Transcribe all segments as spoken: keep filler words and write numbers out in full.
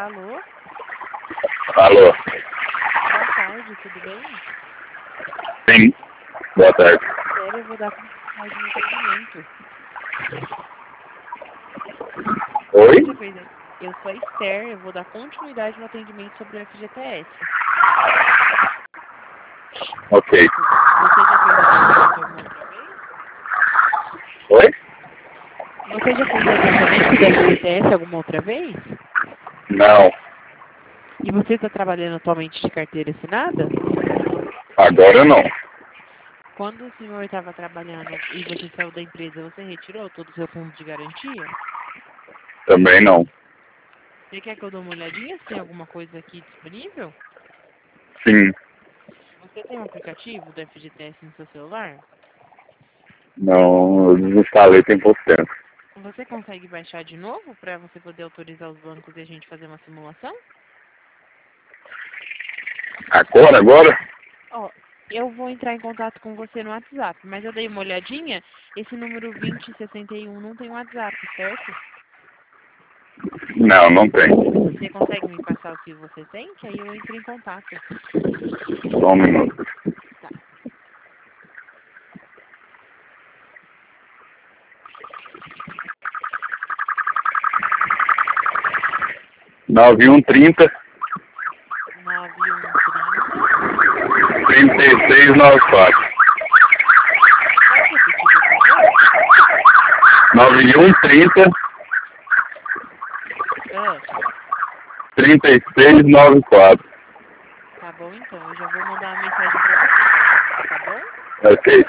Alô? Alô? Boa tarde, tudo bem? Sim. Boa tarde. Sério, eu vou dar mais um atendimento. Oi? Você já fez, né? Eu sou a Esther, eu vou dar continuidade no atendimento sobre o F G T S. Ok. Você já fez atendimento alguma outra vez? Oi? Você já fez atendimento do F G T S alguma outra vez? Não. E você está trabalhando atualmente de carteira assinada? Agora não. Quando o senhor estava trabalhando e você saiu da empresa, você retirou todo o seu fundo de garantia? Também não. Você quer que eu dê uma olhadinha se tem alguma coisa aqui disponível? Sim. Você tem um aplicativo do F G T S no seu celular? Não, eu desinstalei tem pouco tempo. Você consegue baixar de novo para você poder autorizar os bancos e a gente fazer uma simulação? Agora, agora? Ó, eu vou entrar em contato com você no WhatsApp, mas eu dei uma olhadinha, esse número vinte sessenta e um não tem WhatsApp, certo? Não, não tem. Você consegue me passar o que você tem? Que aí eu entro em contato. Só um minuto. Tá. nove um trinta, nove um trinta. trinta e seis noventa e quatro. Pode repetir, por favor? nove um trinta, Ah, trinta e seis noventa e quatro. tá bom então. Eu já vou mandar uma mensagem para você. Tá bom? Ok.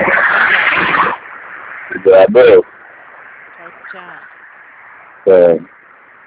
Obrigada. Obrigado eu. Tchau, tchau. É.